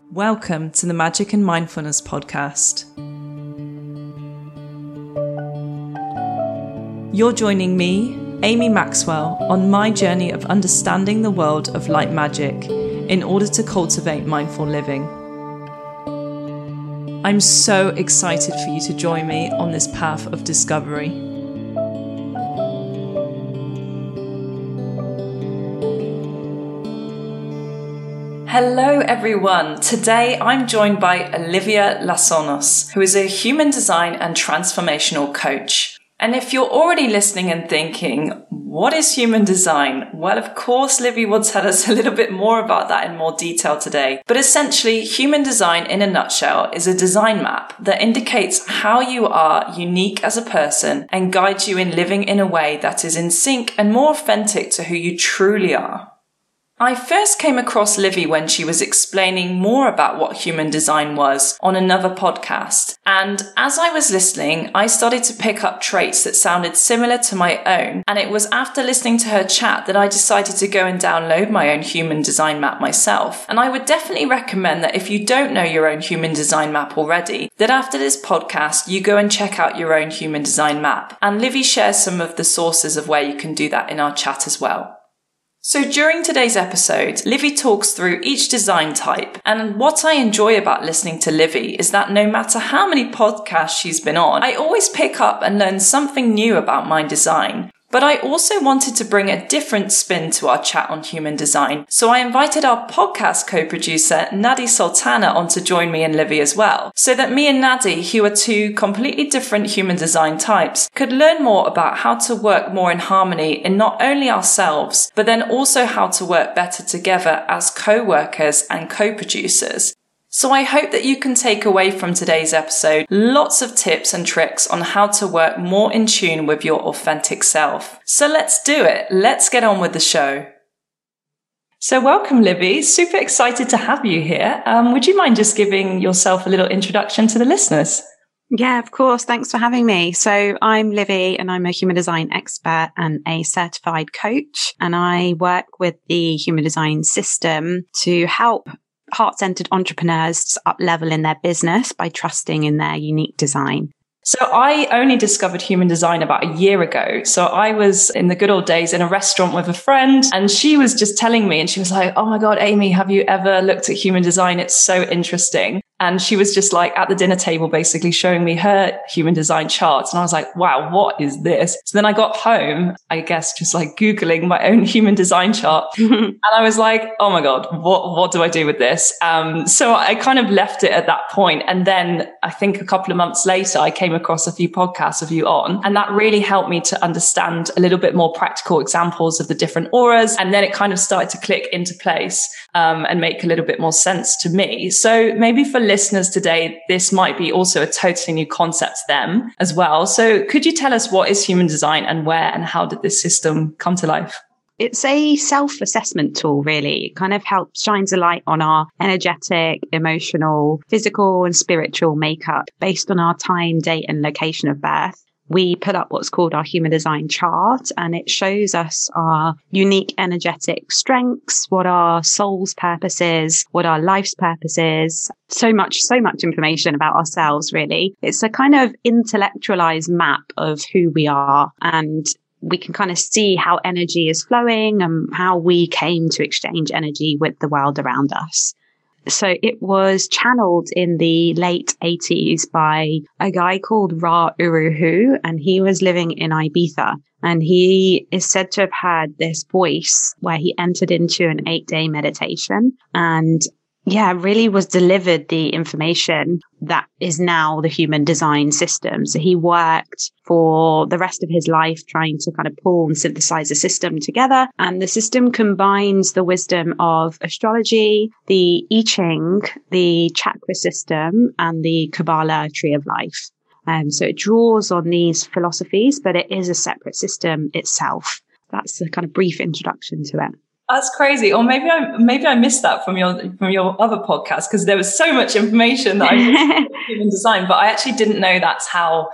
Welcome to the Magic and Mindfulness podcast. You're joining me, Amy Maxwell, on my journey of understanding the world of light magic in order to cultivate mindful living. I'm so excited for you to join me on this path of discovery. Hello everyone, today I'm joined by Olivia Lassonos, who is a human design and transformational coach. And if you're already listening and thinking, what is human design? Well, of course, Livy will tell us a little bit more about that in more detail today. But essentially, human design in a nutshell is a design map that indicates how you are unique as a person and guides you in living in a way that is in sync and more authentic to who you truly are. I first came across Livy when she was explaining more about what human design was on another podcast. And as I was listening, I started to pick up traits that sounded similar to my own. And it was after listening to her chat that I decided to go and download my own human design map myself. And I would definitely recommend that if you don't know your own human design map already, that after this podcast, you go and check out your own human design map. And Livy shares some of the sources of where you can do that in our chat as well. So during today's episode, Livy talks through each design type, and what I enjoy about listening to Livy is that no matter how many podcasts she's been on, I always pick up and learn something new about my design. But I also wanted to bring a different spin to our chat on human design, so I invited our podcast co-producer Nadi Sultana on to join me and Livy as well, so that me and Nadi, who are two completely different human design types, could learn more about how to work more in harmony in not only ourselves, but then also how to work better together as co-workers and co-producers. So I hope that you can take away from today's episode lots of tips and tricks on how to work more in tune with your authentic self. So let's do it. Let's get on with the show. So welcome, Livy. Super excited to have you here. Would you mind just giving yourself a little introduction to the listeners? Yeah, of course. Thanks for having me. So I'm Livy and I'm a human design expert and a certified coach. And I work with the human design system to help heart-centered entrepreneurs up level in their business by trusting in their unique design. So I only discovered human design about a year ago. So I was in the good old days in a restaurant with a friend and she was just telling me and she was like, oh my God, Amy, have you ever looked at human design? It's so interesting. And she was just like at the dinner table, basically showing me her human design charts. And I was like, wow, what is this? So then I got home, I guess, just like Googling my own human design chart. And I was like, oh my God, what do I do with this? So I kind of left it at that point. And then I think a couple of months later, I came across a few podcasts of you on, and that really helped me to understand a little bit more practical examples of the different auras. And then it kind of started to click into place, and make a little bit more sense to me. So maybe for listeners today, this might be also a totally new concept to them as well. So could you tell us what is human design and where and how did this system come to life? It's a self-assessment tool, really. It kind of helps shines a light on our energetic, emotional, physical and spiritual makeup based on our time, date and location of birth. We put up what's called our human design chart, and it shows us our unique energetic strengths, what our soul's purpose is, what our life's purpose is. So much information about ourselves, really. It's a kind of intellectualized map of who we are, and we can kind of see how energy is flowing and how we came to exchange energy with the world around us. So it was channeled in the late 80s by a guy called Ra Uru Hu, and he was living in Ibiza. And he is said to have had this voice where he entered into an 8-day meditation and really was delivered the information that is now the human design system. So he worked for the rest of his life trying to kind of pull and synthesize a system together. And the system combines the wisdom of astrology, the I Ching, the chakra system, and the Kabbalah tree of life. So it draws on these philosophies, but it is a separate system itself. That's the kind of brief introduction to it. That's crazy. Or maybe I missed that from your other podcast because there was so much information that I missed in human design, but I actually didn't know that's how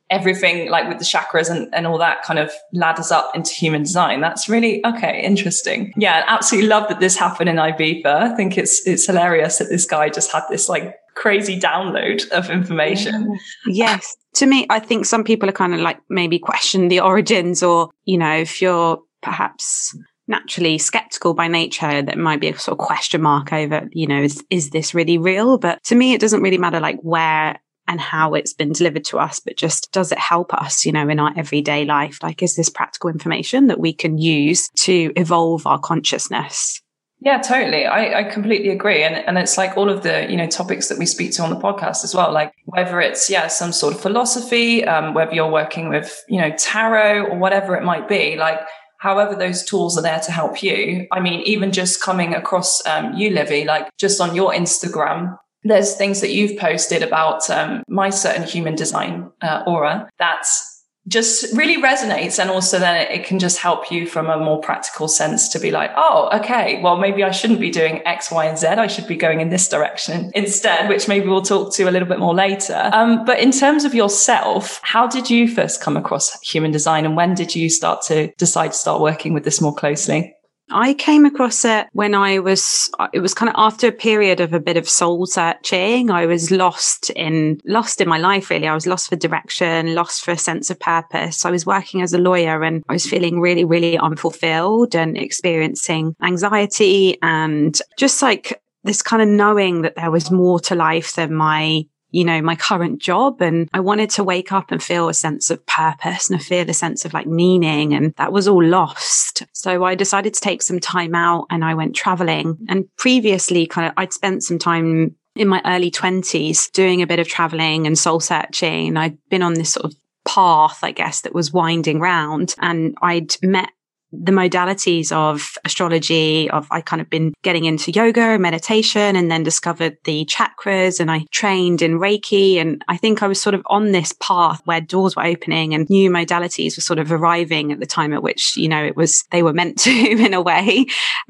everything like with the chakras and all that kind of ladders up into human design. That's really, okay, interesting. Yeah, I absolutely love that this happened in Ibiza. I think it's hilarious that this guy just had this like crazy download of information. Yes. To me, I think some people are kind of like maybe question the origins, or, you know, if you're perhaps naturally skeptical by nature, that might be a sort of question mark over, you know, is this really real? But to me, it doesn't really matter like where and how it's been delivered to us, but just does it help us, you know, in our everyday life? Like, is this practical information that we can use to evolve our consciousness? Yeah, totally. I completely agree. And it's like all of the, you know, topics that we speak to on the podcast as well, like whether it's, some sort of philosophy, whether you're working with, you know, tarot or whatever it might be, like however those tools are there to help you. I mean, even just coming across you, Livy, like just on your Instagram, there's things that you've posted about my certain human design aura that's just really resonates. And also then it can just help you from a more practical sense to be like, oh, okay, well, maybe I shouldn't be doing X, Y, and Z. I should be going in this direction instead, which maybe we'll talk to a little bit more later. But in terms of yourself, how did you first come across human design, and when did you decide to start working with this more closely? I came across it when it was kind of after a period of a bit of soul searching. I was lost in my life, really. I was lost for direction, lost for a sense of purpose. I was working as a lawyer and I was feeling really, really unfulfilled and experiencing anxiety and just like this kind of knowing that there was more to life than my current job. And I wanted to wake up and feel a sense of purpose and feel a sense of like meaning. And that was all lost. So I decided to take some time out and I went traveling. And previously I'd spent some time in my early 20s doing a bit of traveling and soul searching. I'd been on this sort of path, I guess, that was winding round, and I'd met the modalities of astrology, I kind of been getting into yoga, meditation, and then discovered the chakras, and I trained in Reiki. And I think I was sort of on this path where doors were opening and new modalities were sort of arriving at the time at which, you know, they were meant to in a way.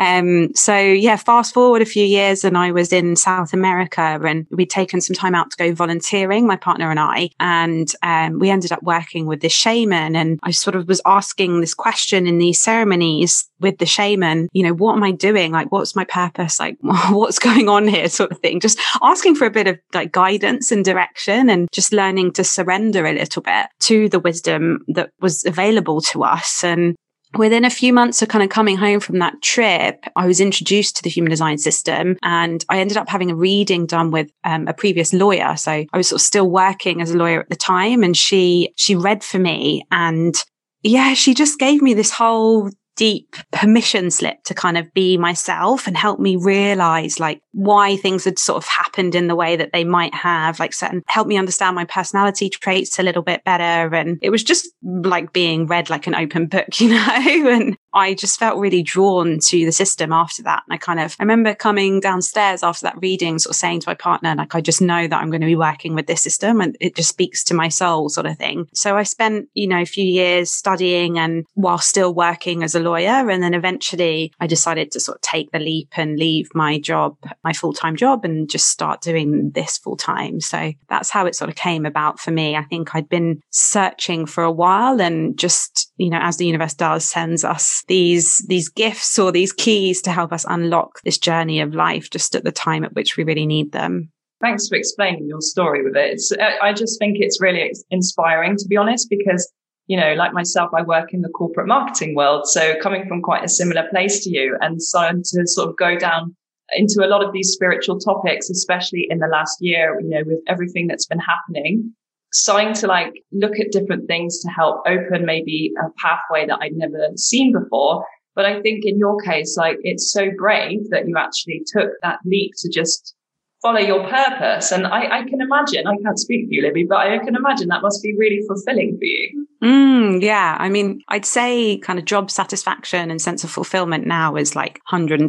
Fast forward a few years and I was in South America and we'd taken some time out to go volunteering, my partner and I, and we ended up working with this shaman. And I sort of was asking this question in these ceremonies with the shaman, you know, what am I doing? Like, what's my purpose? Like, what's going on here, sort of thing. Just asking for a bit of like guidance and direction, and just learning to surrender a little bit to the wisdom that was available to us. And within a few months of kind of coming home from that trip, I was introduced to the human design system, and I ended up having a reading done with a previous lawyer. So I was sort of still working as a lawyer at the time, and she read for me, and yeah, she just gave me this whole deep permission slip to kind of be myself and help me realize like why things had sort of happened in the way that they might have, like help me understand my personality traits a little bit better. And it was just like being read like an open book, you know, and I just felt really drawn to the system after that. And I remember coming downstairs after that reading, sort of saying to my partner, like, I just know that I'm going to be working with this system and it just speaks to my soul, sort of thing. So I spent, you know, a few years studying and while still working as a lawyer. And then eventually I decided to sort of take the leap and leave my job, my full-time job, and just start doing this full-time. So that's how it sort of came about for me. I think I'd been searching for a while, and just, you know, as the universe does, sends us these gifts or these keys to help us unlock this journey of life just at the time at which we really need them. Thanks for explaining your story with it. I just think it's really inspiring, to be honest, because, you know, like myself, I work in the corporate marketing world. So coming from quite a similar place to you, and starting to sort of go down into a lot of these spiritual topics, especially in the last year, you know, with everything that's been happening, starting to like look at different things to help open maybe a pathway that I'd never seen before. But I think in your case, like, it's so brave that you actually took that leap to just follow your purpose. And I can imagine, I can't speak for you, Libby, but I can imagine that must be really fulfilling for you. Yeah. I mean, I'd say kind of job satisfaction and sense of fulfillment now is like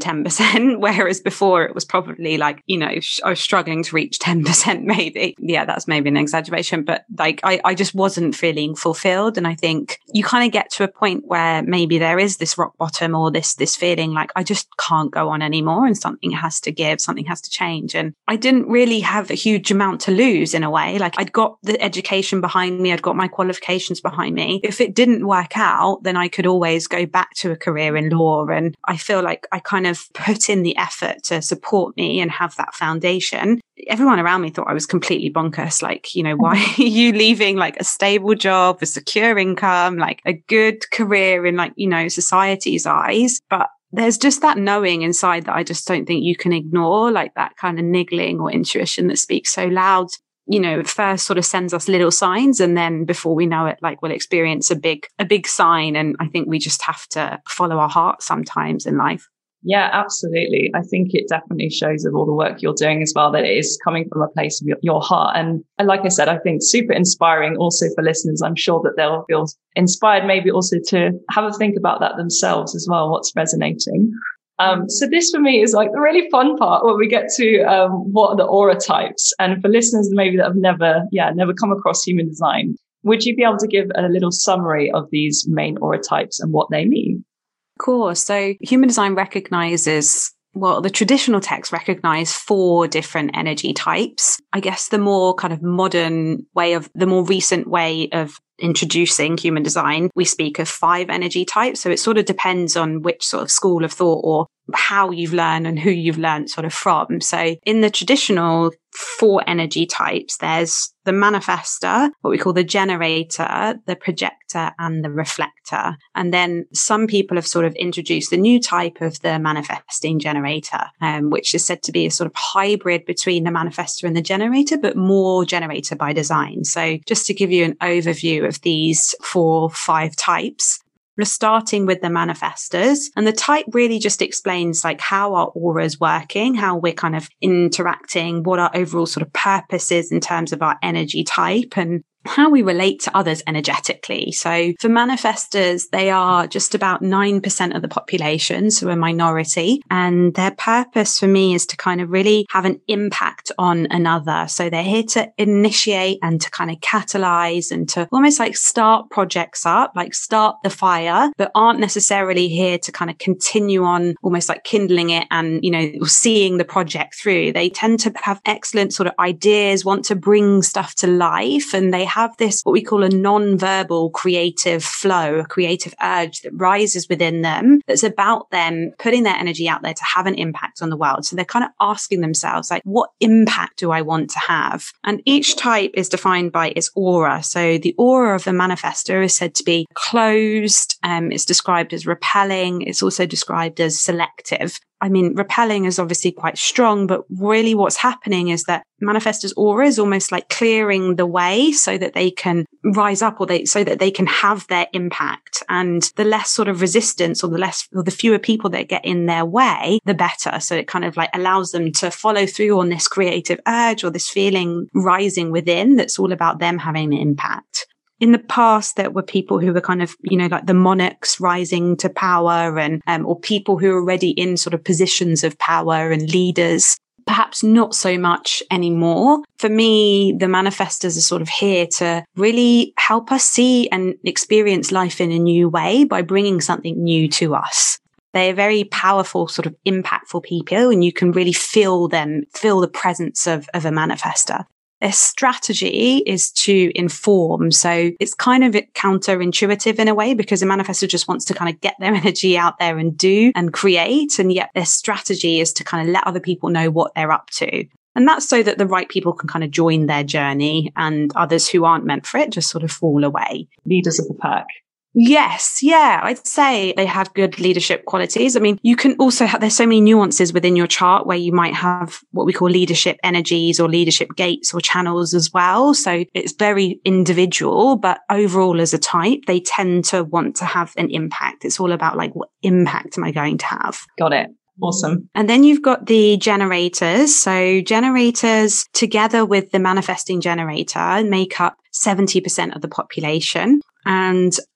110%, whereas before it was probably like, you know, I was struggling to reach 10% maybe. Yeah, that's maybe an exaggeration, but like I just wasn't feeling fulfilled. And I think you kind of get to a point where maybe there is this rock bottom or this feeling like I just can't go on anymore, and something has to give, something has to change. And I didn't really have a huge amount to lose in a way. Like I'd got the education behind me. I'd got my qualifications behind me. If it didn't work out, then I could always go back to a career in law. And I feel like I kind of put in the effort to support me and have that foundation. Everyone around me thought I was completely bonkers. Like, why are you leaving like a stable job, a secure income, like a good career in like, society's eyes? But there's just that knowing inside that I just don't think you can ignore, like that kind of niggling or intuition that speaks so loud. At first sort of sends us little signs, and then before we know it, like we'll experience a big sign. And I think we just have to follow our heart sometimes in life. Yeah, absolutely. I think it definitely shows of all the work you're doing as well that it is coming from a place of your heart. And like I said, I think super inspiring also for listeners. I'm sure that they'll feel inspired maybe also to have a think about that themselves as well, what's resonating. So this for me is like the really fun part where we get to what are the aura types. And for listeners maybe that have never come across human design, would you be able to give a little summary of these main aura types and what they mean? Course. So human design recognizes, the traditional texts recognize 4 different energy types. I guess the more kind of the more recent way of introducing human design, we speak of 5 energy types. So it sort of depends on which sort of school of thought or how you've learned and who you've learned sort of from. So in the traditional 4 energy types, there's the manifestor, what we call the generator, the projector, and the reflector. And then some people have sort of introduced a new type of the manifesting generator, which is said to be a sort of hybrid between the manifestor and the generator, but more generator by design. So just to give you an overview of these 4-5 types, we're starting with the manifestors, and the type really just explains like how our aura is working, how we're kind of interacting, what our overall sort of purpose is in terms of our energy type, and how we relate to others energetically. So for manifestors, they are just about 9% of the population, so a minority. And their purpose for me is to kind of really have an impact on another. So they're here to initiate and to kind of catalyze and to almost like start projects up, like start the fire, but aren't necessarily here to kind of continue on almost like kindling it and, seeing the project through. They tend to have excellent sort of ideas, want to bring stuff to life, and they have this, what we call a non-verbal creative flow, a creative urge that rises within them that's about them putting their energy out there to have an impact on the world. So they're kind of asking themselves, like, what impact do I want to have? And each type is defined by its aura. So the aura of the manifestor is said to be closed. It's described as repelling. It's also described as selective. I mean, repelling is obviously quite strong, but really what's happening is that manifestor's aura is almost like clearing the way so that they can rise up so that they can have their impact. And the less sort of resistance or the fewer people that get in their way, the better. So it kind of like allows them to follow through on this creative urge or this feeling rising within that's all about them having an impact. In the past, there were people who were kind of, like the monarchs rising to power and, or people who are already in sort of positions of power and leaders. Perhaps not so much anymore. For me, the manifestors are sort of here to really help us see and experience life in a new way by bringing something new to us. They're very powerful, sort of impactful people, and you can really feel the presence of a manifestor. Their strategy is to inform. So it's kind of counterintuitive in a way because a manifestor just wants to kind of get their energy out there and do and create. And yet their strategy is to kind of let other people know what they're up to. And that's so that the right people can kind of join their journey and others who aren't meant for it just sort of fall away. Leaders of the pack. Yes. Yeah. I'd say they have good leadership qualities. I mean, you can also there's so many nuances within your chart where you might have what we call leadership energies or leadership gates or channels as well. So it's very individual, but overall as a type, they tend to want to have an impact. It's all about like, what impact am I going to have? Got it. Awesome. And then you've got the generators. So generators together with the manifesting generator make up 70% of the population. And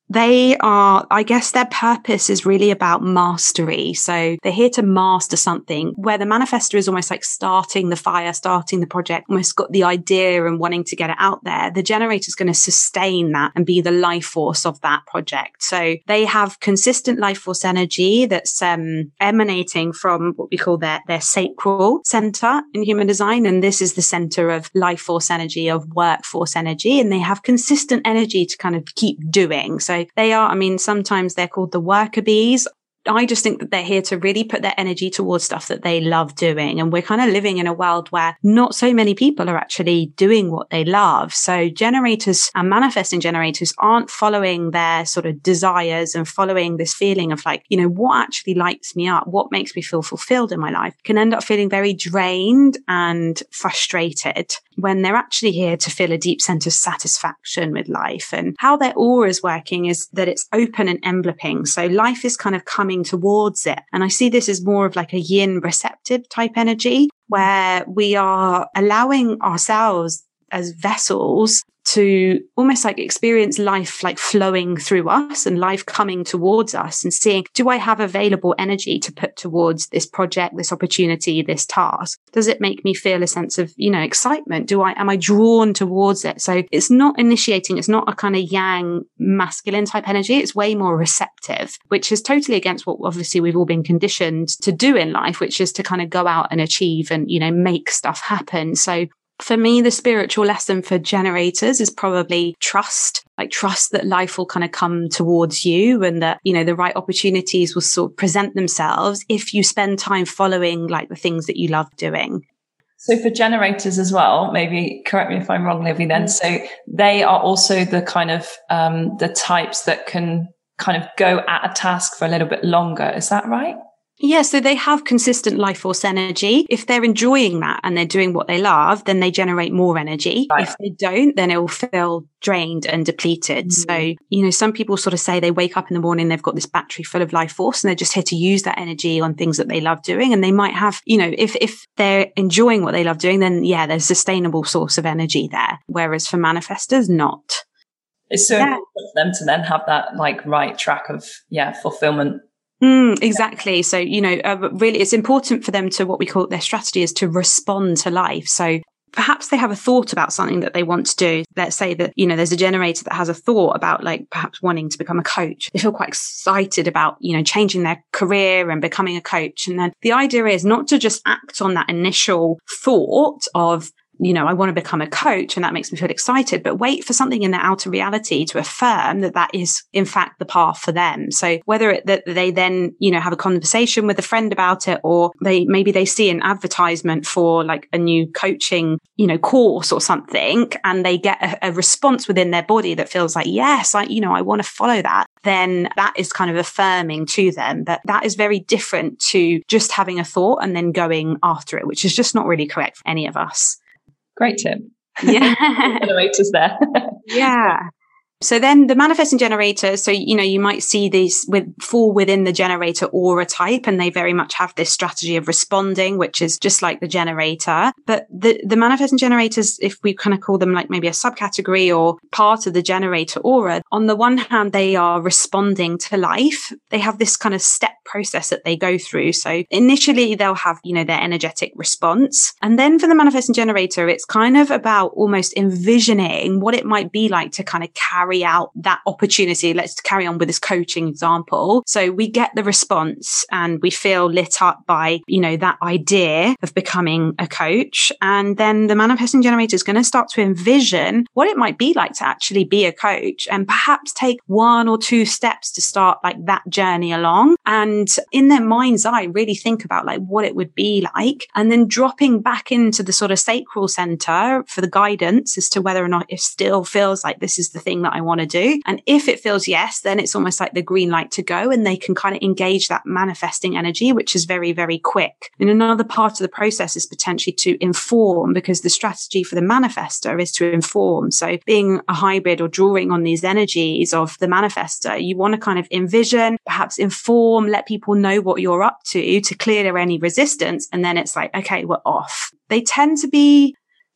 They are, I guess their purpose is really about mastery. So they're here to master something, where the manifestor is almost like starting the fire, starting the project, almost got the idea and wanting to get it out there. The generator is going to sustain that and be the life force of that project. So they have consistent life force energy that's emanating from what we call their sacral center in human design. And this is the center of life force energy, of workforce energy. And they have consistent energy to kind of keep doing. So they are, I mean, sometimes they're called the worker bees. I just think that they're here to really put their energy towards stuff that they love doing. And we're kind of living in a world where not so many people are actually doing what they love. So generators and manifesting generators aren't following their sort of desires and following this feeling of like, you know, what actually lights me up, what makes me feel fulfilled in my life, can end up feeling very drained and frustrated when they're actually here to feel a deep sense of satisfaction with life. And how their aura is working is that it's open and enveloping. So life is kind of coming towards it. And I see this as more of like a yin receptive type energy, where we are allowing ourselves as vessels to almost like experience life like flowing through us and life coming towards us and seeing, do I have available energy to put towards this project, this opportunity, this task? Does it make me feel a sense of, you know, excitement? Am I drawn towards it? So it's not initiating. It's not a kind of yang masculine type energy. It's way more receptive, which is totally against what obviously we've all been conditioned to do in life, which is to kind of go out and achieve and, you know, make stuff happen. So for me, the spiritual lesson for generators is probably trust, like trust that life will kind of come towards you and that, you know, the right opportunities will sort of present themselves if you spend time following like the things that you love doing. So for generators as well, maybe correct me if I'm wrong, Livy, then. So they are also the kind of, the types that can kind of go at a task for a little bit longer. Is that right? Yeah, so they have consistent life force energy. If they're enjoying that and they're doing what they love, then they generate more energy. Right. If they don't, then it will feel drained and depleted. Mm-hmm. So, you know, some people sort of say they wake up in the morning, they've got this battery full of life force and they're just here to use that energy on things that they love doing. And they might have, you know, if they're enjoying what they love doing, then yeah, there's a sustainable source of energy there. Whereas for manifestors, not. It's so important for them to then have that like right track of, fulfillment. Exactly. So, you know, really, it's important for them to, what we call their strategy is to respond to life. So perhaps they have a thought about something that they want to do. Let's say that, you know, there's a generator that has a thought about like perhaps wanting to become a coach. They feel quite excited about, you know, changing their career and becoming a coach. And then the idea is not to just act on that initial thought of, you know, I want to become a coach and that makes me feel excited, but wait for something in the outer reality to affirm that that is in fact the path for them. So whether that they then, you know, have a conversation with a friend about it, or maybe they see an advertisement for like a new coaching, you know, course or something, and they get a response within their body that feels like, yes, I want to follow that. Then that is kind of affirming to them. But that is very different to just having a thought and then going after it, which is just not really correct for any of us. Great tip. Yeah. Generators there. Yeah. So then the manifesting generator, so, you know, you might see these fall within the generator aura type, and they very much have this strategy of responding, which is just like the generator. But the manifesting generators, if we kind of call them like maybe a subcategory or part of the generator aura, on the one hand, they are responding to life. They have this kind of step process that they go through. So initially they'll have, you know, their energetic response. And then for the manifesting generator, it's kind of about almost envisioning what it might be like to kind of carry out that opportunity. Let's carry on with this coaching example. So we get the response and we feel lit up by, you know, that idea of becoming a coach. And then the manifesting generator is going to start to envision what it might be like to actually be a coach, and perhaps take 1 or 2 steps to start like that journey along. And in their mind's eye, really think about like what it would be like, and then dropping back into the sort of sacral center for the guidance as to whether or not it still feels like this is the thing that I want to do. And if it feels yes, then it's almost like the green light to go, and they can kind of engage that manifesting energy, which is very, very quick. And another part of the process is potentially to inform, because the strategy for the manifestor is to inform. So being a hybrid or drawing on these energies of the manifestor, you want to kind of envision, perhaps inform, let people know what you're up to clear any resistance. And then it's like, okay, we're off. They tend to be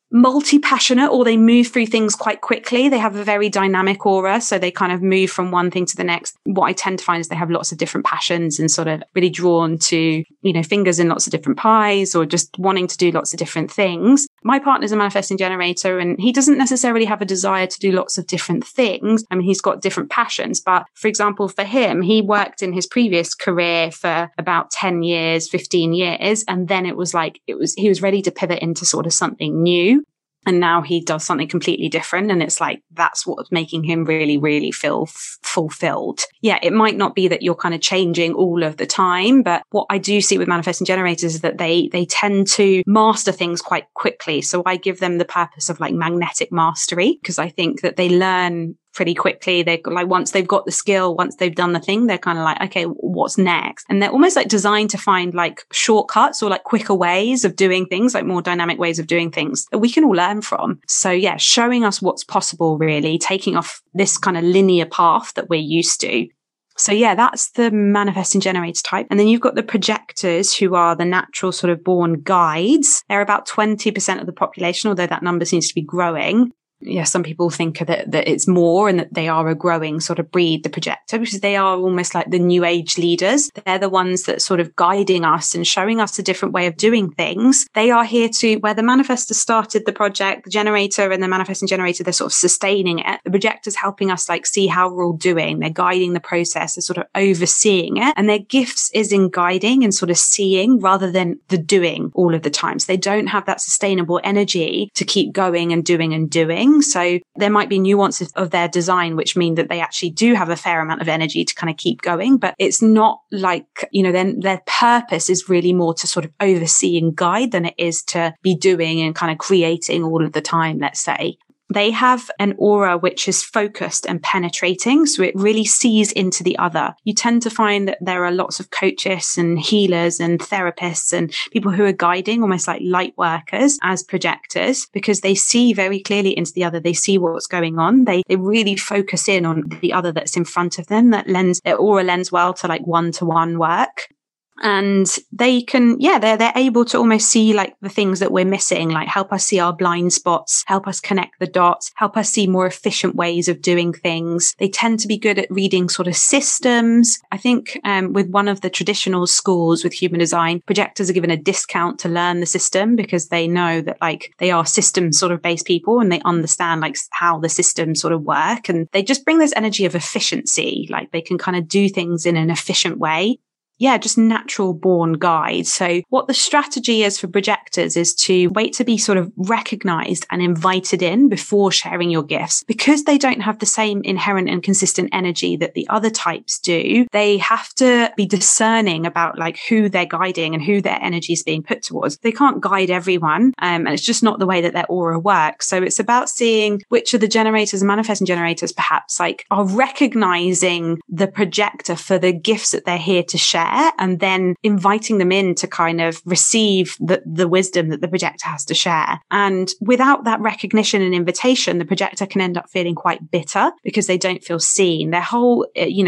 multi-passionate, or they move through things quite quickly. They have a very dynamic aura, so they kind of move from one thing to the next. What I tend to find is they have lots of different passions and sort of really drawn to, fingers in lots of different pies, or just wanting to do lots of different things. My partner's a manifesting generator, and he doesn't necessarily have a desire to do lots of different things. I mean, he's got different passions, but for example, for him, he worked in his previous career for about 10 years, 15 years. And then he was ready to pivot into sort of something new. And now he does something completely different. And it's like, that's what's making him really, really feel fulfilled. Yeah, it might not be that you're kind of changing all of the time, but what I do see with manifesting generators is that they tend to master things quite quickly. So I give them the purpose of like magnetic mastery, because I think that they learn pretty quickly. They like, once they've got the skill, once they've done the thing, they're kind of like, okay, what's next? And they're almost like designed to find like shortcuts or like quicker ways of doing things, like more dynamic ways of doing things that we can all learn from. So yeah, showing us what's possible, really taking off this kind of linear path that we're used to. So yeah, that's the manifesting generator type. And then you've got the projectors, who are the natural sort of born guides. They're about 20% of the population, although that number seems to be growing. Yeah, some people think that it's more, and that they are a growing sort of breed, the projector, because they are almost like the new age leaders. They're the ones that sort of guiding us and showing us a different way of doing things. They are here to, where the manifestor started the project, the generator and the manifesting generator, they're sort of sustaining it. The projector's helping us like see how we're all doing. They're guiding the process, they're sort of overseeing it. And their gifts is in guiding and sort of seeing rather than the doing all of the time. So they don't have that sustainable energy to keep going and doing and doing. So there might be nuances of their design, which mean that they actually do have a fair amount of energy to kind of keep going. But it's not like, then their purpose is really more to sort of oversee and guide than it is to be doing and kind of creating all of the time, let's say. They have an aura which is focused and penetrating, so it really sees into the other. You tend to find that there are lots of coaches and healers and therapists and people who are guiding, almost like light workers, as projectors, because they see very clearly into the other. They see what's going on. They really focus in on the other that's in front of them. Their aura lends well to like one-to-one work. And they can, they're able to almost see like the things that we're missing, like help us see our blind spots, help us connect the dots, help us see more efficient ways of doing things. They tend to be good at reading sort of systems. I think with one of the traditional schools with human design, projectors are given a discount to learn the system, because they know that like they are system sort of based people, and they understand like how the systems sort of work. And they just bring this energy of efficiency, like they can kind of do things in an efficient way. Yeah, just natural born guides. So what the strategy is for projectors is to wait to be sort of recognized and invited in before sharing your gifts. Because they don't have the same inherent and consistent energy that the other types do, they have to be discerning about like who they're guiding and who their energy is being put towards. They can't guide everyone, and it's just not the way that their aura works. So it's about seeing which of the generators and manifesting generators perhaps like are recognizing the projector for the gifts that they're here to share, and then inviting them in to kind of receive the wisdom that the projector has to share. And without that recognition and invitation, the projector can end up feeling quite bitter because they don't feel seen. Their whole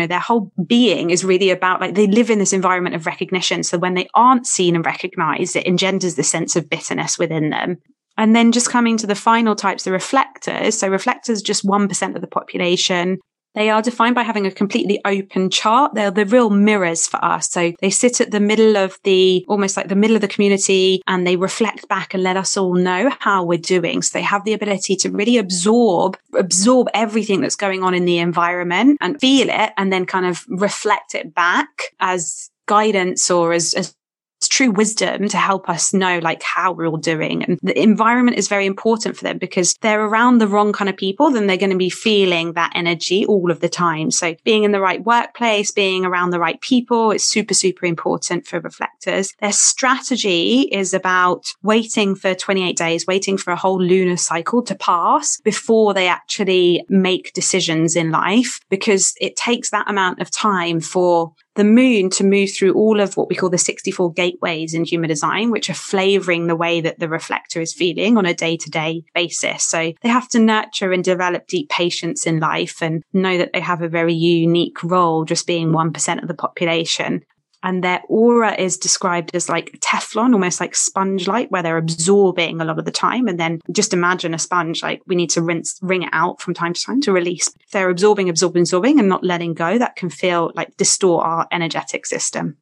being is really about like they live in this environment of recognition. So when they aren't seen and recognized, it engenders the sense of bitterness within them. And then just coming to the final types, the reflectors. So reflectors, just 1% of the population. They are defined by having a completely open chart. They're the real mirrors for us. So they sit at the middle of almost like the middle of the community, and they reflect back and let us all know how we're doing. So they have the ability to really absorb everything that's going on in the environment and feel it, and then kind of reflect it back as guidance or as true wisdom to help us know like how we're all doing. And the environment is very important for them, because they're around the wrong kind of people, then they're going to be feeling that energy all of the time. So being in the right workplace, being around the right people is super, super important for reflectors. Their strategy is about waiting for 28 days, waiting for a whole lunar cycle to pass before they actually make decisions in life, because it takes that amount of time for the moon to move through all of what we call the 64 gateways in human design, which are flavoring the way that the reflector is feeling on a day-to-day basis. So they have to nurture and develop deep patience in life and know that they have a very unique role, just being 1% of the population. and their aura is described as like Teflon, almost like sponge-like, where they're absorbing a lot of the time. And then just imagine a sponge, like we need to wring it out from time to time to release. If they're absorbing and not letting go, that can feel like distort our energetic system.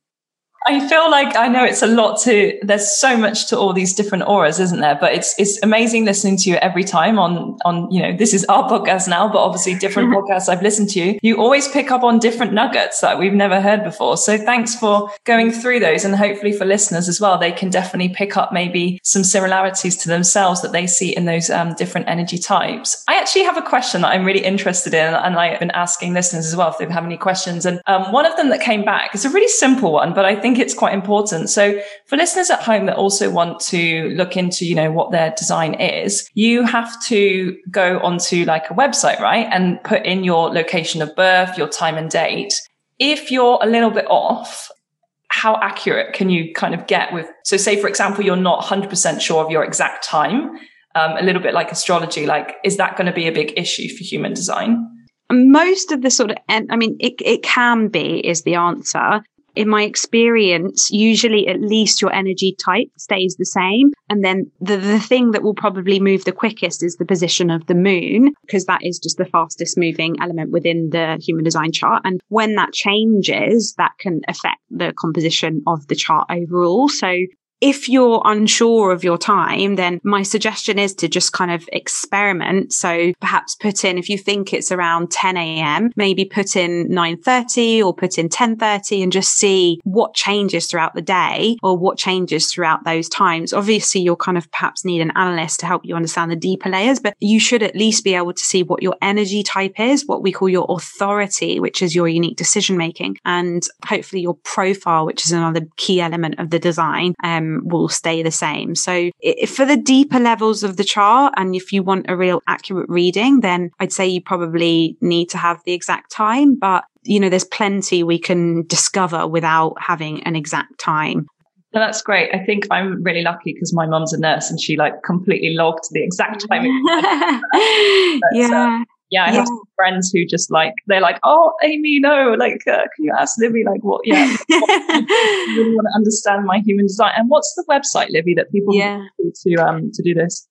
I feel like I know it's a lot there's so much to all these different auras, isn't there? But it's amazing listening to you every time on, this is our podcast now, but obviously different podcasts I've listened to. You always pick up on different nuggets that we've never heard before. So thanks for going through those. And hopefully for listeners as well, they can definitely pick up maybe some similarities to themselves that they see in those different energy types. I actually have a question that I'm really interested in, and I've been asking listeners as well if they have any questions. And one of them that came back is a really simple one, but I think it's quite important. So for listeners at home that also want to look into, what their design is, you have to go onto like a website, right? And put in your location of birth, your time and date. If you're a little bit off, how accurate can you kind of get with, so say, for example, you're not 100% sure of your exact time, a little bit like astrology, like, is that going to be a big issue for human design? Most of the sort of, it can be, is the answer. In my experience, usually at least your energy type stays the same. And then the thing that will probably move the quickest is the position of the moon, because that is just the fastest moving element within the human design chart. And when that changes, that can affect the composition of the chart overall. So if you're unsure of your time, then my suggestion is to just kind of experiment. So perhaps put in, if you think it's around 10 a.m., maybe put in 9:30 or put in 10:30 and just see what changes throughout the day or what changes throughout those times. Obviously, you'll kind of perhaps need an analyst to help you understand the deeper layers, but you should at least be able to see what your energy type is, what we call your authority, which is your unique decision making, and hopefully your profile, which is another key element of the design, will stay the same. So for the deeper levels of the chart, and if you want a real accurate reading, then I'd say you probably need to have the exact time. But, there's plenty we can discover without having an exact time. No, that's great. I think I'm really lucky because my mum's a nurse and she completely logged the exact time. I have some friends who just they're like, oh, Amy, no, can you ask Livy, what, I really want to understand my human design. And what's the website, Livy, that people to do this?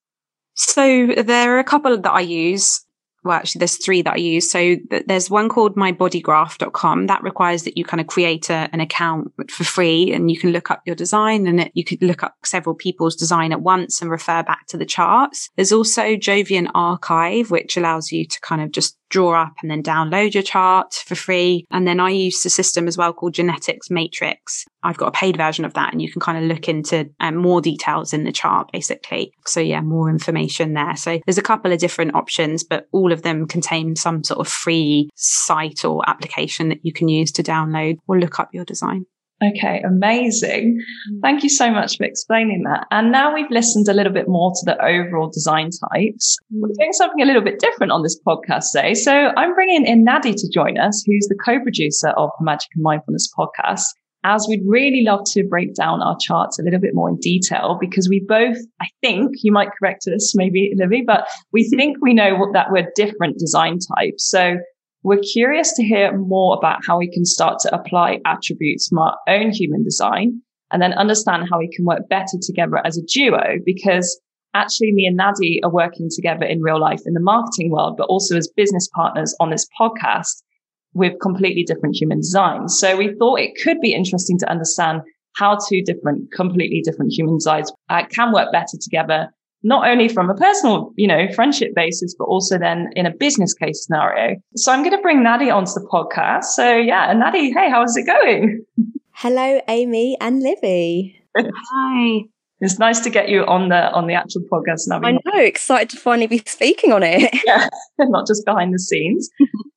So there are a couple that I use. Well, actually, there's 3 that I use. So there's one called mybodygraph.com. That requires that you kind of create an account for free, and you can look up your design, and you could look up several people's design at once and refer back to the charts. There's also Jovian Archive, which allows you to kind of just draw up and then download your chart for free. And then I use a system as well called Genetics Matrix. I've got a paid version of that, and you can kind of look into more details in the chart, basically. So more information there. So there's a couple of different options, but all of them contain some sort of free site or application that you can use to download or look up your design. Okay, amazing. Thank you so much for explaining that. And now we've listened a little bit more to the overall design types. We're doing something a little bit different on this podcast today. So I'm bringing in Nadi to join us, who's the co-producer of the Magic and Mindfulness podcast, as we'd really love to break down our charts a little bit more in detail, because we both, I think, you might correct us, maybe, Livy, but we think we know that we're different design types. So we're curious to hear more about how we can start to apply attributes from our own human design and then understand how we can work better together as a duo, because actually me and Nadi are working together in real life in the marketing world, but also as business partners on this podcast with completely different human designs. So we thought it could be interesting to understand how completely different human designs can work better together, not only from a personal, friendship basis, but also then in a business case scenario. So I'm going to bring Nadi onto the podcast. So Nadi, hey, how's it going? Hello, Amy and Livy. Hi. It's nice to get you on the actual podcast, Nadi. I know, excited to finally be speaking on it. Yeah, not just behind the scenes.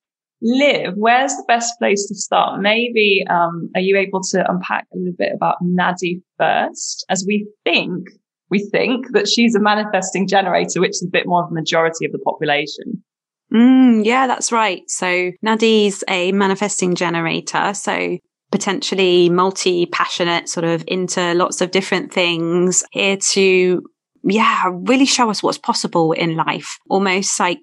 Liv, where's the best place to start? Maybe are you able to unpack a little bit about Nadi first, as we think that she's a manifesting generator, which is a bit more of the majority of the population. Yeah, that's right. So Nadi's a manifesting generator. So potentially multi-passionate, sort of into lots of different things, here to, really show us what's possible in life. Almost like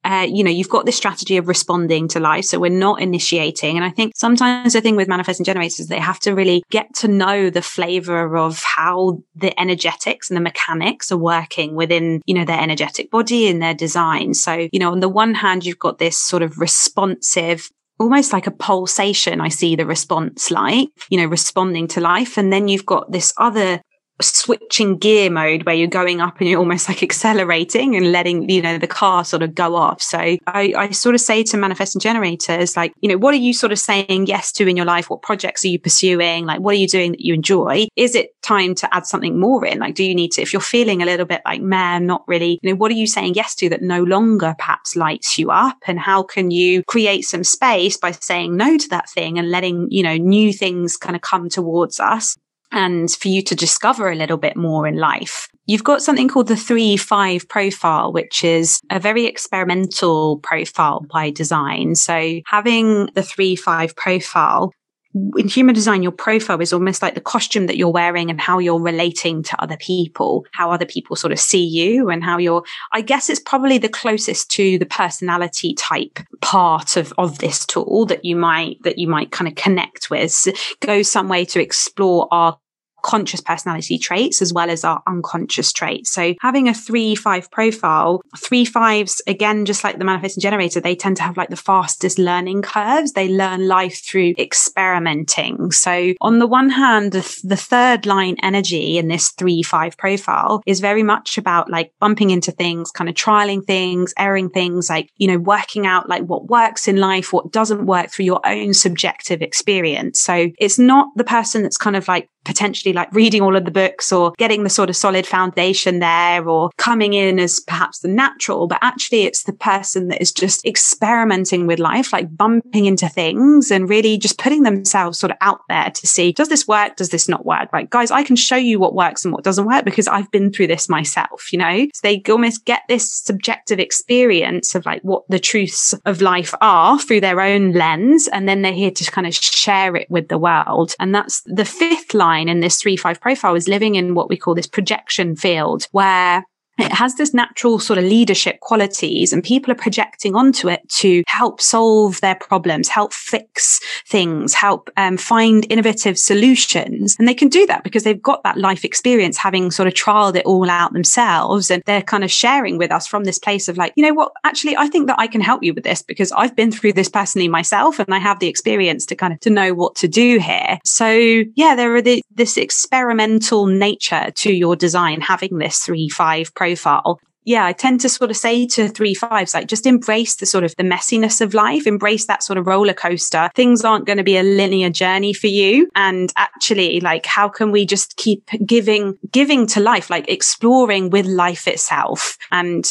you've got this strategy of responding to life. So we're not initiating. And I think sometimes the thing with manifesting generators is they have to really get to know the flavor of how the energetics and the mechanics are working within, their energetic body and their design. So, on the one hand, you've got this sort of responsive, almost like a pulsation. I see the response like, responding to life. And then you've got this other switching gear mode where you're going up and you're almost like accelerating and letting, the car sort of go off. So I sort of say to manifesting generators, like, what are you sort of saying yes to in your life? What projects are you pursuing? Like, what are you doing that you enjoy? Is it time to add something more in? Like, do you need to, if you're feeling a little bit like, man, not really, what are you saying yes to that no longer perhaps lights you up? And how can you create some space by saying no to that thing and letting, new things kind of come towards us? And for you to discover a little bit more in life. You've got something called the 3-5 profile, which is a very experimental profile by design. So having the 3-5 profile, in human design, your profile is almost like the costume that you're wearing and how you're relating to other people, how other people sort of see you and how I guess it's probably the closest to the personality type part of this tool that you might kind of connect with. Go some way to explore our conscious personality traits as well as our unconscious traits. So having a 3-5 profile, 3-5s, again, just like the manifesting generator, they tend to have like the fastest learning curves. They learn life through experimenting. So on the one hand, the third line energy in this 3-5 profile is very much about like bumping into things, kind of trialing things, erring things, like, working out like what works in life, what doesn't work through your own subjective experience. So it's not the person that's kind of like potentially like reading all of the books or getting the sort of solid foundation there or coming in as perhaps the natural, but actually it's the person that is just experimenting with life, like bumping into things and really just putting themselves sort of out there to see, does this work? Does this not work? Like, guys, I can show you what works and what doesn't work because I've been through this myself, So they almost get this subjective experience of like what the truths of life are through their own lens. And then they're here to kind of share it with the world. And that's the fifth line in this 3-5 profile, is living in what we call this projection field, where it has this natural sort of leadership qualities and people are projecting onto it to help solve their problems, help fix things, help find innovative solutions. And they can do that because they've got that life experience, having sort of trialed it all out themselves. And they're kind of sharing with us from this place of like, actually, I think that I can help you with this because I've been through this personally myself and I have the experience to kind of to know what to do here. So yeah, there are this experimental nature to your design, having this 3-5 profile. Yeah, I tend to sort of say to 3-5s, like just embrace the sort of the messiness of life, embrace that sort of roller coaster. Things aren't going to be a linear journey for you. And actually, like, how can we just keep giving to life, like exploring with life itself? And,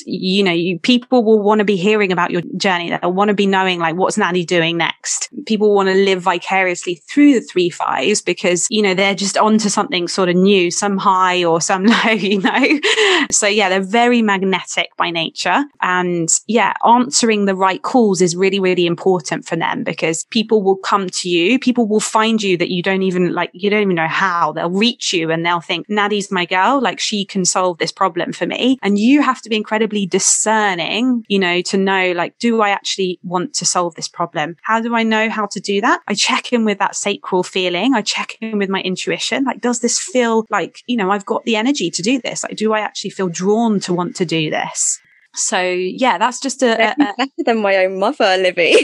people will want to be hearing about your journey. They'll want to be knowing like, what's Natalie doing next? People want to live vicariously through the 3-5s because, they're just onto something sort of new, some high or some low, So yeah, they're very magnetic by nature. And yeah, answering the right calls is really, really important for them because people will come to you. People will find you that you don't even know how. They'll reach you and they'll think, Naddie's my girl. Like, she can solve this problem for me. And you have to be incredibly discerning, to know, like, do I actually want to solve this problem? How do I know how to do that? I check in with that sacral feeling. I check in with my intuition. Like, does this feel like, I've got the energy to do this? Like, do I actually feel drawn to want to do this? So yeah, that's just better than my own mother, Livy.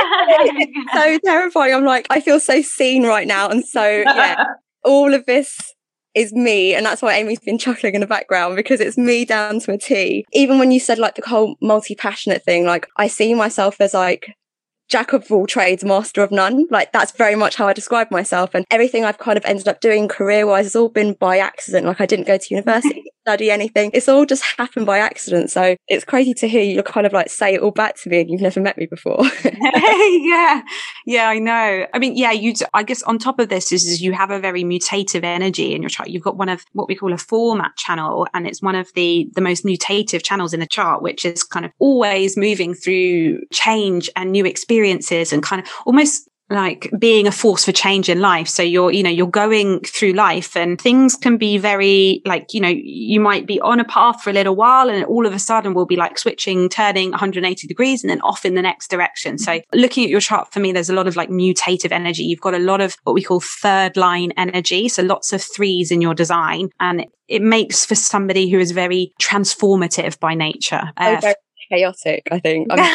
So terrifying. I'm like, I feel so seen right now. And so yeah, all of this is me. And that's why Amy's been chuckling in the background, because it's me down to a T. Even when you said like the whole multi-passionate thing, like I see myself as like jack of all trades, master of none. Like, that's very much how I describe myself. And everything I've kind of ended up doing career-wise has all been by accident. Like, I didn't go to university, study anything. It's all just happened by accident. So it's crazy to hear you kind of like say it all back to me and you've never met me before. Yeah, I know. I mean, yeah, I guess on top of this is you have a very mutative energy in your chart. You've got one of what we call a format channel, and it's one of the most mutative channels in the chart, which is kind of always moving through change and new experiences and kind of almost like being a force for change in life. So you're going through life and things can be very like, you might be on a path for a little while and all of a sudden we'll be like turning 180 degrees and then off in the next direction. So looking at your chart, for me, there's a lot of like mutative energy. You've got a lot of what we call third line energy. So lots of threes in your design, and it makes for somebody who is very transformative by nature. Very chaotic, I think. Well,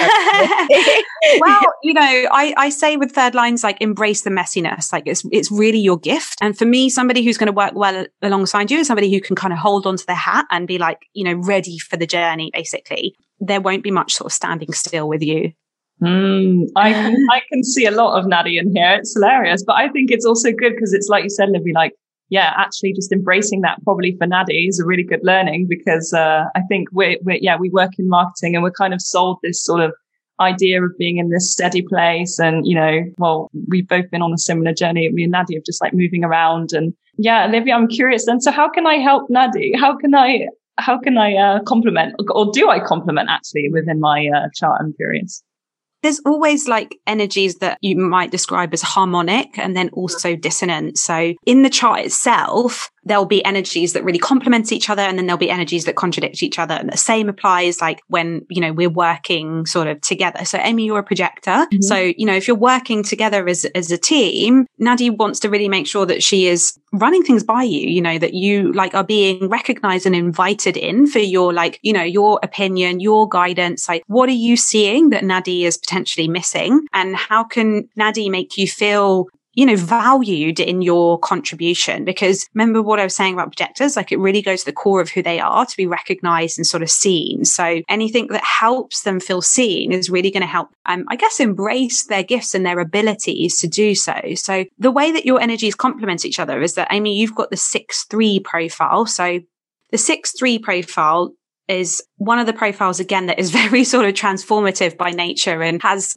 I say with third lines, like embrace the messiness. Like it's really your gift. And for me, somebody who's going to work well alongside you is somebody who can kind of hold onto their hat and be like, ready for the journey, basically. There won't be much sort of standing still with you. I can see a lot of Naddy in here. It's hilarious, but I think it's also good because it's like you said, Livy, like, yeah, actually just embracing that probably for Naddy is a really good learning, because I think we work in marketing and we're kind of sold this sort of idea of being in this steady place. And, we've both been on a similar journey. Me and Naddy of just like moving around. And yeah, Olivia, I'm curious then. So how can I help Naddy? How can I complement, or do I complement actually within my chart? I'm curious. There's always like energies that you might describe as harmonic and then also dissonant. So in the chart itself, there'll be energies that really complement each other, and then there'll be energies that contradict each other. And the same applies like when, we're working sort of together. So Amy, you're a projector. Mm-hmm. So, if you're working together as a team, Naddy wants to really make sure that she is running things by you, that you like are being recognized and invited in for your like, your opinion, your guidance. Like, what are you seeing that Naddy is potentially missing? And how can Naddy make you feel valued in your contribution? Because remember what I was saying about projectors, like it really goes to the core of who they are to be recognized and sort of seen. So anything that helps them feel seen is really going to help, embrace their gifts and their abilities to do so. So the way that your energies complement each other is that, Amy, you've got the 6-3 profile. So the 6-3 profile is one of the profiles, again, that is very sort of transformative by nature and has,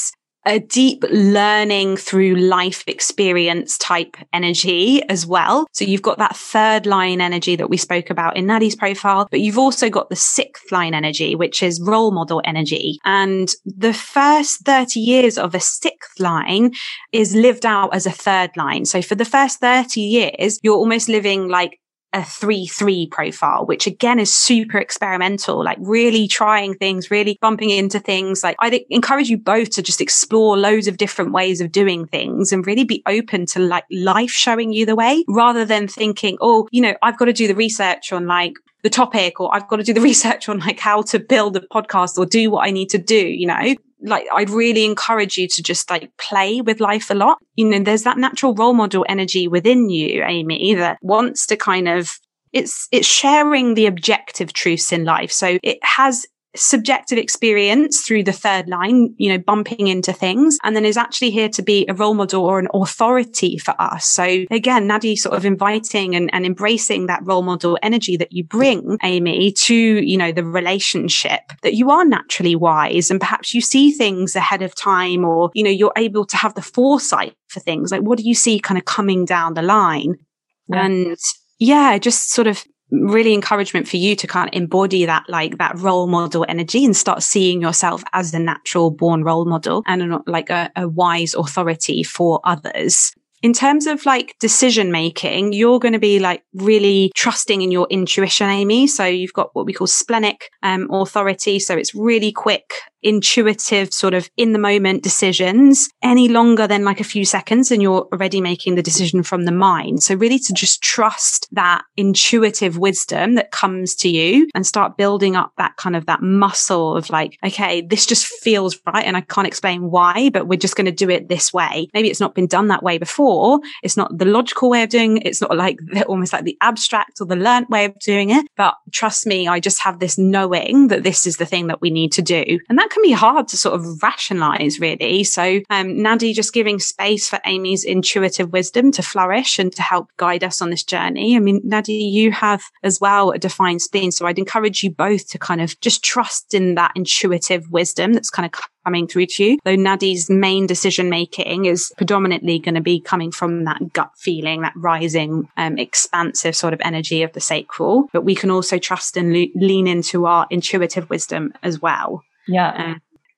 a deep learning through life experience type energy as well. So you've got that third line energy that we spoke about in Naddy's profile, but you've also got the 6th line energy, which is role model energy. And the first 30 years of a 6th line is lived out as a third line. So for the first 30 years, you're almost living like a 3-3 profile, which again is super experimental, like really trying things, really bumping into things. Like I'd encourage you both to just explore loads of different ways of doing things and really be open to like life showing you the way, rather than thinking, I've got to do the research on like the topic, or I've got to do the research on like how to build a podcast or do what I need to do, Like I'd really encourage you to just like play with life a lot. There's that natural role model energy within you, Amy, that wants to kind of, it's sharing the objective truths in life. So it has subjective experience through the third line, bumping into things, and then is actually here to be a role model or an authority for us. So again, Naddy sort of inviting and embracing that role model energy that you bring, Amy, to, the relationship, that you are naturally wise and perhaps you see things ahead of time, or, you're able to have the foresight for things. Like, what do you see kind of coming down the line? Yeah. And just sort of really encouragement for you to kind of embody that, like that role model energy and start seeing yourself as the natural born role model and not like a wise authority for others. In terms of like decision making, you're going to be like really trusting in your intuition, Amy. So you've got what we call splenic authority. So it's really quick, intuitive, sort of in the moment decisions. Any longer than like a few seconds and you're already making the decision from the mind. So really to just trust that intuitive wisdom that comes to you and start building up that kind of that muscle of like, okay, this just feels right and I can't explain why, but we're just going to do it this way. Maybe it's not been done that way before. It's not the logical way of doing it. It's not like almost like the abstract or the learnt way of doing it. But trust me, I just have this knowing that this is the thing that we need to do. And that can be hard to sort of rationalize, really. So Naddy just giving space for Amy's intuitive wisdom to flourish and to help guide us on this journey. I mean, Naddy, you have as well a defined spleen. So I'd encourage you both to kind of just trust in that intuitive wisdom that's kind of coming through to you. Though Naddy's main decision making is predominantly going to be coming from that gut feeling, that rising, expansive sort of energy of the sacral. But we can also trust and lean into our intuitive wisdom as well. Yeah.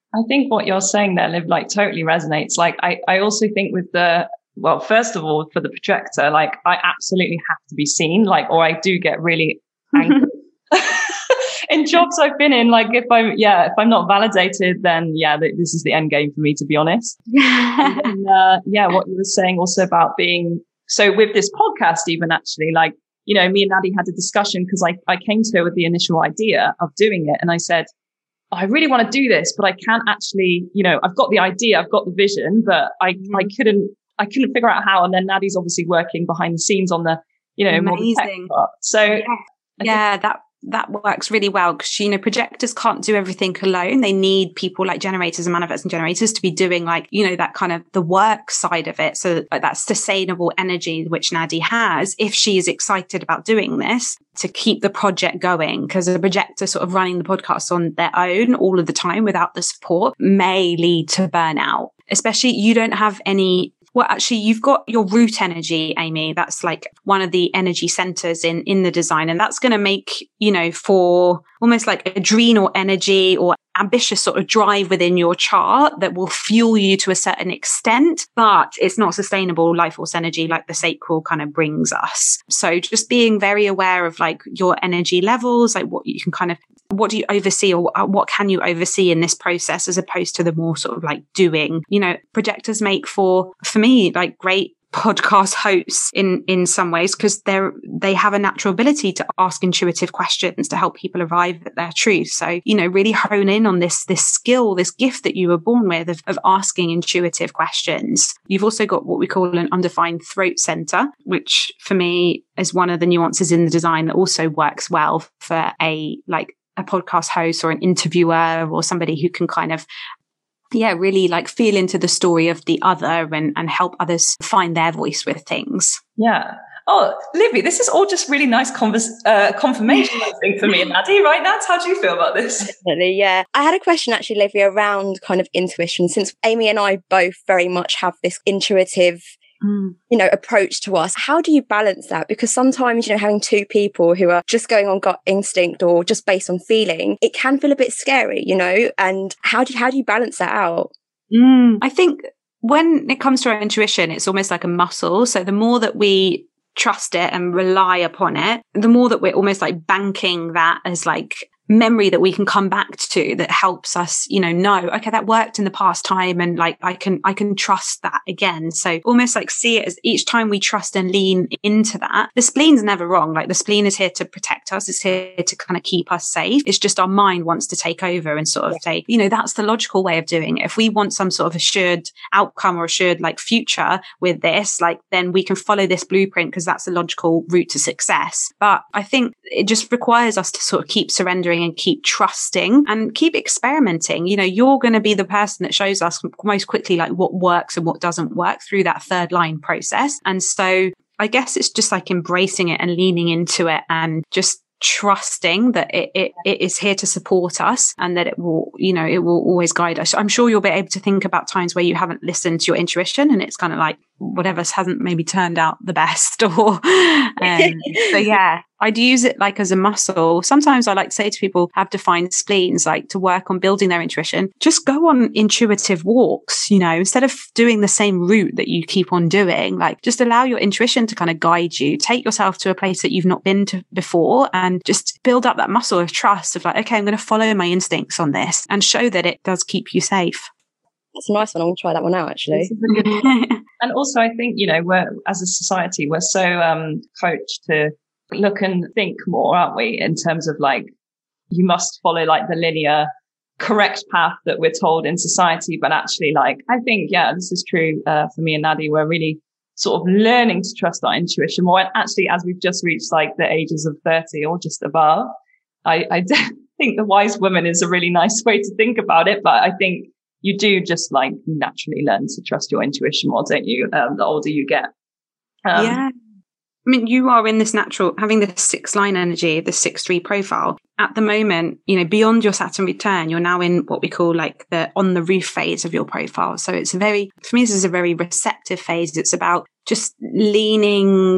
I think what you're saying there, Liv, like totally resonates. Like I also think with well, first of all, for the projector, like I absolutely have to be seen, like, or I do get really angry. In jobs I've been in, like if I'm not validated, then this is the end game for me, to be honest. And then, what you were saying also about being, so with this podcast, even actually, like, you know, me and Nadia had a discussion because I came to her with the initial idea of doing it. And I said, I really want to do this, but I can't actually, you know, I've got the idea, I've got the vision, but I couldn't figure out how. And then Nadia's obviously working behind the scenes on the, you know, more the tech part. So that works really well because, you know, projectors can't do everything alone. They need people like generators and manifesting generators to be doing, like, you know, that kind of the work side of it. So like that sustainable energy, which Nadia has, if she is excited about doing this, to keep the project going, because a projector sort of running the podcast on their own all of the time without the support may lead to burnout. Especially you don't have any. Well, actually, you've got your root energy, Amy. That's like one of the energy centers in the design. And that's going to make, you know, for almost like adrenal energy or ambitious sort of drive within your chart that will fuel you to a certain extent, but it's not sustainable life force energy like the sacral kind of brings us. So just being very aware of like your energy levels, like what you can kind of, what do you oversee or what can you oversee in this process as opposed to the more sort of like doing, you know, projectors make for me, like great podcast hosts in some ways because they have a natural ability to ask intuitive questions to help people arrive at their truth. So, you know, really hone in on this skill, this gift that you were born with of asking intuitive questions. You've also got what we call an undefined throat center, which for me is one of the nuances in the design that also works well for a podcast host or an interviewer or somebody who can kind of really like feel into the story of the other and help others find their voice with things. Yeah. Oh, Livy, this is all just really nice confirmation, I think, for me and Nadia right now. How do you feel about this? Definitely, yeah. I had a question actually, Livy, around kind of intuition, since Amy and I both very much have this intuitive you know, approach to us. How do you balance that? Because sometimes, you know, having two people who are just going on gut instinct or just based on feeling, it can feel a bit scary, you know, and how do you balance that out? I think when it comes to our intuition, it's almost like a muscle. So the more that we trust it and rely upon it, the more that we're almost like banking that as like memory that we can come back to that helps us, you know, okay, that worked in the past time and like I can trust that again. So almost like see it as each time we trust and lean into that. The spleen's never wrong. Like the spleen is here to protect us. It's here to kind of keep us safe. It's just our mind wants to take over and sort of say, you know, that's the logical way of doing it. If we want some sort of assured outcome or assured like future with this, like then we can follow this blueprint because that's the logical route to success. But I think it just requires us to sort of keep surrendering and keep trusting and keep experimenting. You know, you're going to be the person that shows us most quickly like what works and what doesn't work through that third line process. And so I guess it's just like embracing it and leaning into it and just trusting that it is here to support us and that it will, you know, it will always guide us. I'm sure you'll be able to think about times where you haven't listened to your intuition and it's kind of like whatever hasn't maybe turned out the best or so yeah, I'd use it like as a muscle. Sometimes I like to say to people have defined spleens, like to work on building their intuition, just go on intuitive walks, you know, instead of doing the same route that you keep on doing, like just allow your intuition to kind of guide you, take yourself to a place that you've not been to before and just build up that muscle of trust of like, okay, I'm going to follow my instincts on this and show that it does keep you safe. That's a nice one. I'm going to try that one out, actually. And also, I think, you know, as a society, we're so coached to look and think more, aren't we? In terms of like, you must follow like the linear correct path that we're told in society. But actually, like, I think, yeah, this is true for me and Nadia. We're really sort of learning to trust our intuition more. And actually, as we've just reached like the ages of 30 or just above, I think the wise woman is a really nice way to think about it. But I think you do just like naturally learn to trust your intuition more, don't you? The older you get. Yeah. I mean, you are in this natural, having this 6-line energy, the 6-3 profile. At the moment, you know, beyond your Saturn return, you're now in what we call like the on the roof phase of your profile. So it's for me, this is a very receptive phase. It's about just leaning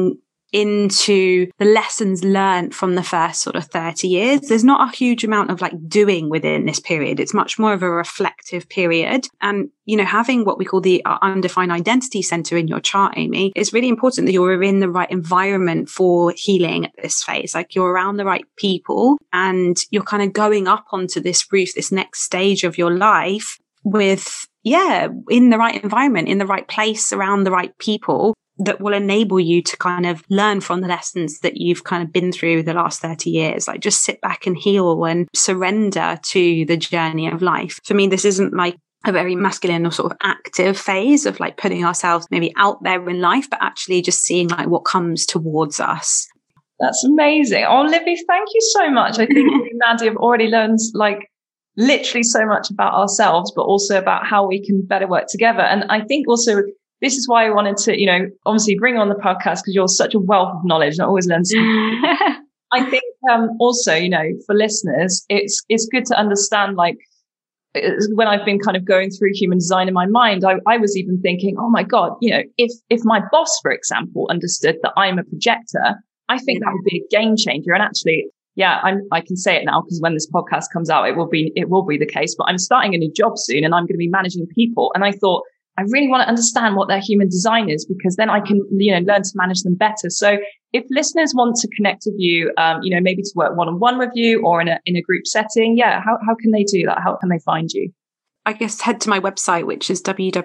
into the lessons learned from the first sort of 30 years. There's not a huge amount of like doing within this period. It's much more of a reflective period. And, you know, having what we call the undefined identity center in your chart, Amy, it's really important that you're in the right environment for healing at this phase. Like you're around the right people and you're kind of going up onto this roof, this next stage of your life with, in the right environment, in the right place, around the right people that will enable you to kind of learn from the lessons that you've kind of been through the last 30 years. Like just sit back and heal and surrender to the journey of life. For me, this isn't like a very masculine or sort of active phase of like putting ourselves maybe out there in life, but actually just seeing like what comes towards us. That's amazing. Oh, Livy, thank you so much. I think me and Nadia have already learned like literally so much about ourselves, but also about how we can better work together. And I think also this is why I wanted to, you know, obviously bring on the podcast because you're such a wealth of knowledge and I always learn something. I think also, you know, for listeners, it's good to understand, like, when I've been kind of going through human design in my mind, I was even thinking, oh my God, you know, if my boss, for example, understood that I'm a projector, I think that would be a game changer. And actually, I can say it now because when this podcast comes out, it will be the case. But I'm starting a new job soon and I'm going to be managing people. And I thought, I really want to understand what their human design is because then I can, you know, learn to manage them better. So if listeners want to connect with you, you know, maybe to work one-on-one with you or in a group setting, how can they do that? How can they find you? I guess head to my website, which is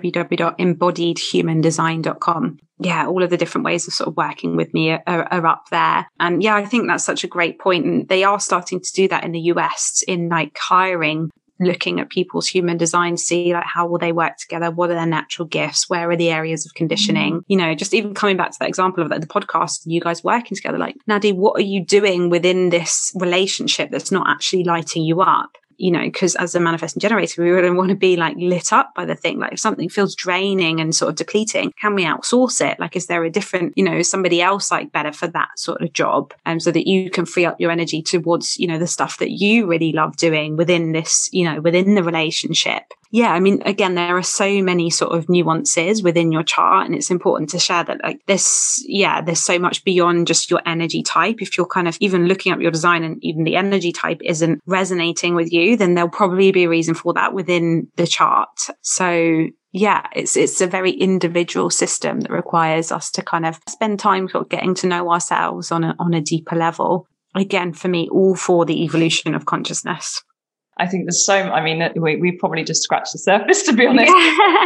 www.embodiedhumandesign.com. Yeah, all of the different ways of sort of working with me are up there. And I think that's such a great point. And they are starting to do that in the US in like hiring, looking at people's human design, see like how will they work together? What are their natural gifts? Where are the areas of conditioning? You know, just even coming back to that example of like the podcast, you guys working together, like Nadia, what are you doing within this relationship that's not actually lighting you up? You know, because as a manifesting generator, we really want to be like lit up by the thing. Like if something feels draining and sort of depleting, can we outsource it? Like, is there a different, you know, somebody else like better for that sort of job? So that you can free up your energy towards, you know, the stuff that you really love doing within this, you know, within the relationship. Yeah, I mean, again, there are so many sort of nuances within your chart, and it's important to share that like this, there's so much beyond just your energy type. If you're kind of even looking up your design and even the energy type isn't resonating with you, then there'll probably be a reason for that within the chart. So it's a very individual system that requires us to kind of spend time sort of getting to know ourselves on a deeper level. Again, for me, all for the evolution of consciousness. I think there's we probably just scratched the surface, to be honest.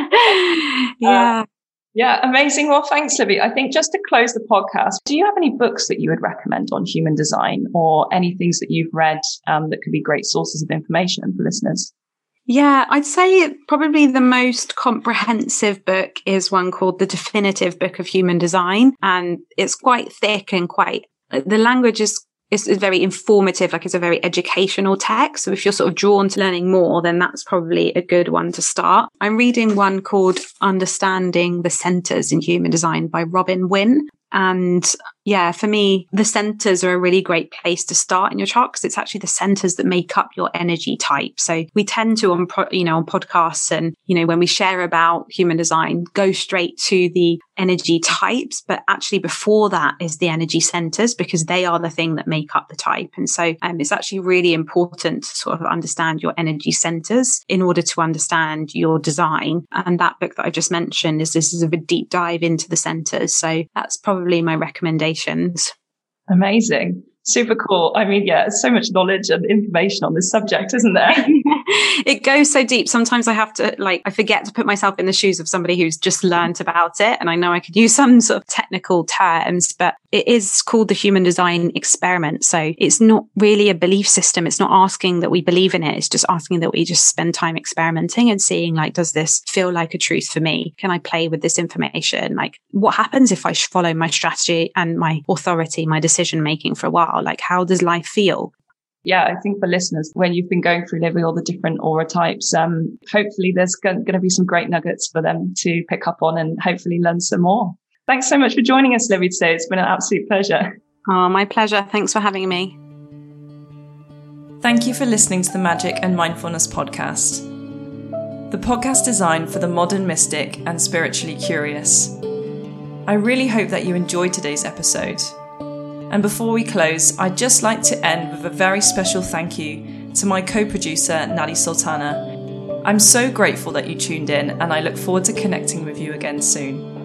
Amazing. Well, thanks, Livy. I think just to close the podcast, do you have any books that you would recommend on human design or any things that you've read that could be great sources of information for listeners? Yeah, I'd say probably the most comprehensive book is one called The Definitive Book of Human Design. And it's quite thick and the language is very informative, like it's a very educational text. So if you're sort of drawn to learning more, then that's probably a good one to start. I'm reading one called Understanding the Centers in Human Design by Robin Wynn. And for me, the centers are a really great place to start in your chart because it's actually the centers that make up your energy type. So we tend to on podcasts and, you know, when we share about human design, go straight to the energy types. But actually before that is the energy centers because they are the thing that make up the type. And so it's actually really important to sort of understand your energy centers in order to understand your design. And that book that I just mentioned this is a deep dive into the centers. So that's probably my recommendations. Amazing. Super cool. I mean, so much knowledge and information on this subject, isn't there? It goes so deep. Sometimes I have to I forget to put myself in the shoes of somebody who's just learned about it. And I know I could use some sort of technical terms, but it is called the Human Design Experiment. So it's not really a belief system. It's not asking that we believe in it. It's just asking that we just spend time experimenting and seeing, does this feel like a truth for me? Can I play with this information? What happens if I follow my strategy and my authority, my decision making for a while? How does life feel? Yeah, I think for listeners, when you've been going through Livy all the different aura types, hopefully there's going to be some great nuggets for them to pick up on and hopefully learn some more. Thanks so much for joining us, Livy, today. It's been an absolute pleasure. Oh, my pleasure. Thanks for having me. Thank you for listening to the Magic and Mindfulness podcast. The podcast designed for the modern mystic and spiritually curious. I really hope that you enjoyed today's episode. And before we close, I'd just like to end with a very special thank you to my co-producer, Nadi Sultana. I'm so grateful that you tuned in, and I look forward to connecting with you again soon.